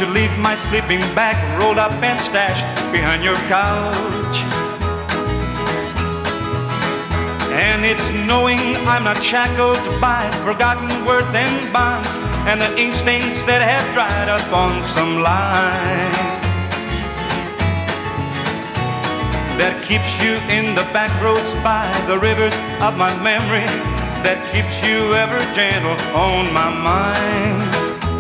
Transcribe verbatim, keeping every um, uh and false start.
to leave my sleeping bag rolled up and stashed behind your couch. And it's knowing I'm not shackled by forgotten words and bonds and the ink stains that have dried up on some line that keeps you in the back roads by the rivers of my memory, that keeps you ever gentle on my mind.